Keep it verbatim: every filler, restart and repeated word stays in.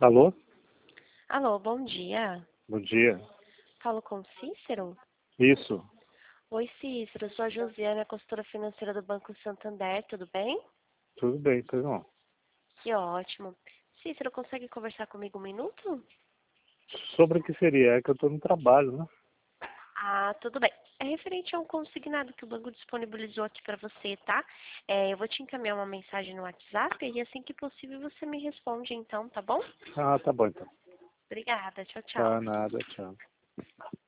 Alô? Alô, bom dia. Bom dia. Falo com o Cícero? Isso. Oi, Cícero. Eu sou a Josiane, a consultora financeira do Banco Santander. Tudo bem? Tudo bem, pois não. Que ótimo. Cícero, consegue conversar comigo um minuto? Sobre o que seria? É que eu estou no trabalho, né? Ah, tudo bem. É referente a um consignado que o banco disponibilizou aqui para você, tá? É, eu vou te encaminhar uma mensagem no WhatsApp e assim que possível você me responde então, tá bom? Ah, tá bom então. Obrigada. Tchau, Tá, tchau. nada, tchau.